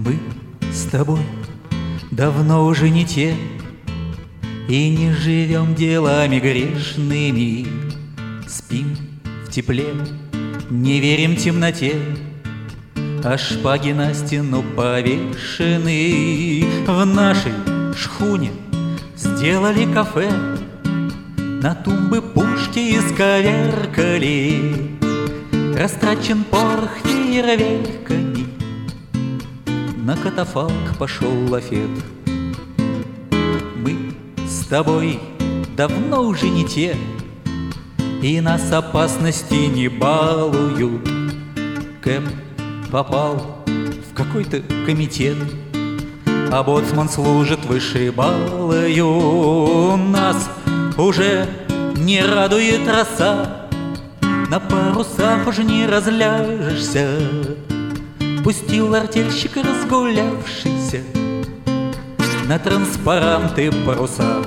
Мы с тобой давно уже не те, и не живем делами грешными. Спим в тепле, не верим темноте, а шпаги на стену повешены. В нашей шхуне сделали кафе, на тумбы пушки исковеркали. Растрачен порох фейерверками, на катафалк пошел лафет. Мы с тобой давно уже не те, и нас опасности не балуют. Кэп попал в какой-то комитет, а боцман служит вышибалою. Нас уже не радует роса, на парусах уже не разляжешься. Пустил артельщик разгулявшийся на транспаранты паруса.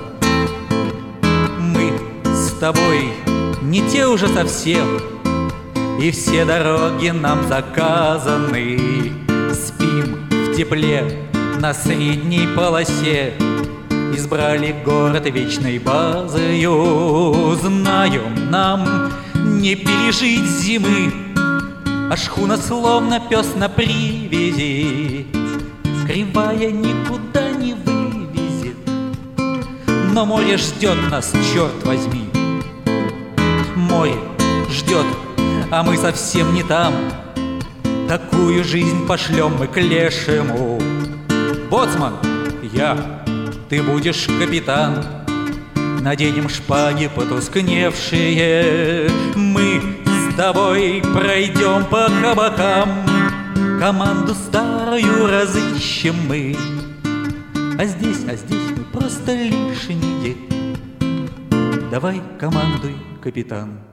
Мы с тобой не те уже совсем, и все дороги нам заказаны. Спим в тепле на средней полосе, избрали город вечной базою. Знаем, нам не пережить зимы, а шхуна словно пес на привязи. Кривая никуда не вывезет, но море ждет нас, черт возьми. Море ждет, а мы совсем не там. Такую жизнь пошлем мы к лешему. Боцман, я, ты будешь капитан. Наденем шпаги потускневшие, мы с тобой пройдем по кабакам. Команду старую разыщем мы, а здесь мы просто лишние. Давай командуй, капитан.